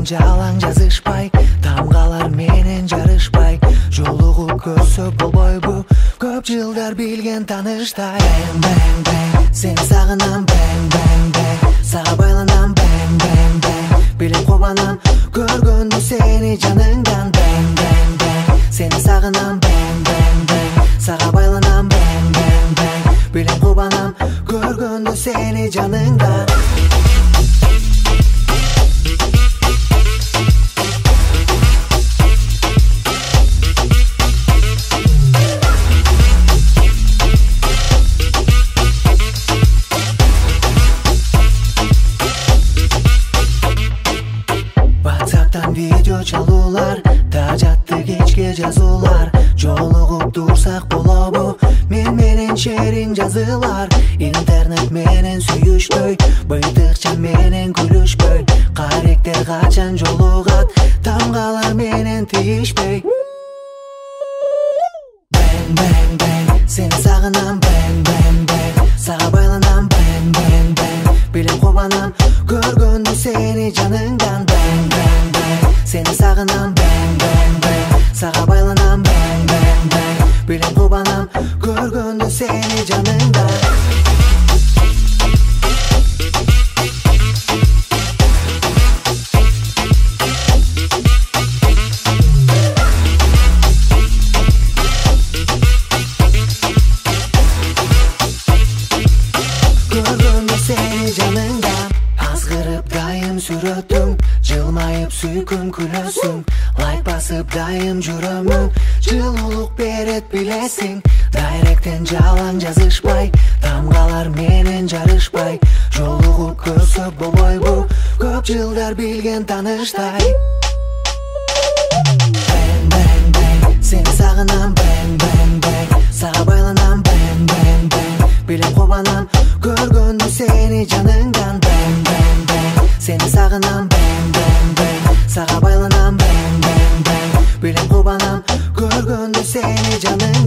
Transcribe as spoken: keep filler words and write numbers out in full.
Дайректен жалаң жазышпай, тамгалар менен жарышпай, жолугуп көрсөк болбойбу көп жылдар билген тааныштай. Бэң бэң бэң, сени сагынам, бэң бэң бэң, сага байланам, бэң бэң бэң, билип кубанам көргөндө сени жаныңдан. Бэң бэң бэң, сени сагынам, бэң бэң бэң, сага байланам, бэң бэң бэң, билип кубанам көргөндө сени жаныңдан. Видео чалуулар, да жатты кечке жазуулар, жолугуп турсак болобу мен менен шериң жазылар. Интернет менен сүйүшпөй, быйтыкча менен күлүшпөй, каректер качан жолугат, тамгалар менен тийишпей. Бэң бэң бэң, сени сагынам, бэң бэң бэң, сага байланам, бэң бэң бэң, билип кубанам көргөндө сени жаныңдан. Бэң бэң бэң, сени сагынам, бэң бэң бэң, сага байланам, бэң бэң бэң, билип кубанам көргөндө сени жаныңдан. Азгырып дайым сүрөтүң, жылмайып сүйкүм күлөсүң, лайк басып дайым жүрөмүң, жылуулук берет билесиң. Дайректен жалаң жазышпай, тамгалар менен жарышпай, жолугуп көрсөк болбойбу көп жылдар билген тааныштай. Бэң бэң бэң, сени сагынам, бэң бэң бэң, сага байланам, бэң бэң бэң, билип кубанам көргөндө сени жаныңдан. Бэң бэң бэң, сени сагынам, бэң бэң бэң, сага байланам, бэң бэң бэң, билип кубанам көргөндө сени жаныңдан.